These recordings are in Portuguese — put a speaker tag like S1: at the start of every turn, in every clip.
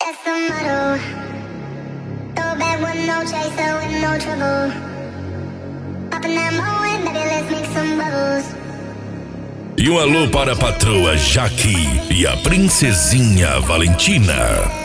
S1: That's the motto. Throw back with no chaser, with no trouble. Popping that moe, baby, let's make some bubbles.
S2: E um alô para a patroa Jaque e a princesinha Valentina.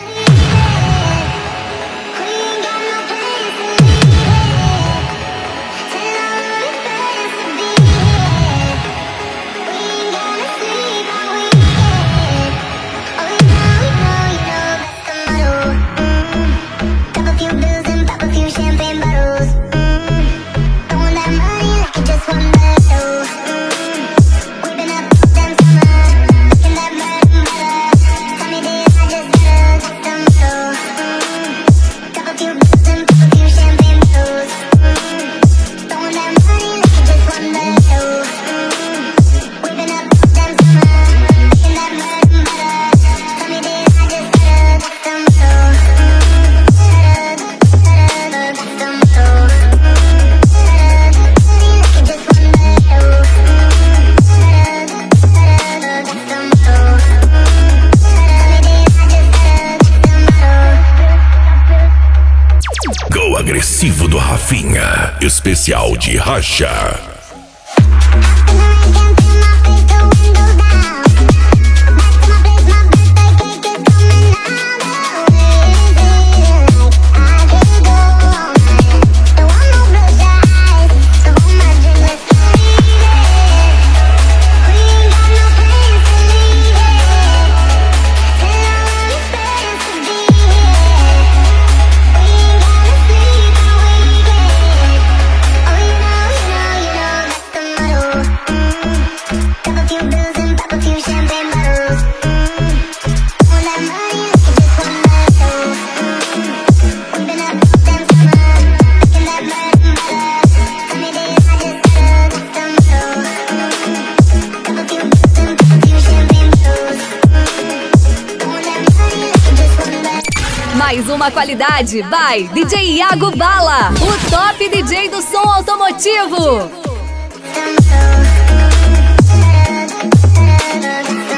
S2: Agressivo do Rafinha, especial de Racha.
S3: Mais uma qualidade, vai DJ Iago Bala, o top DJ do som automotivo.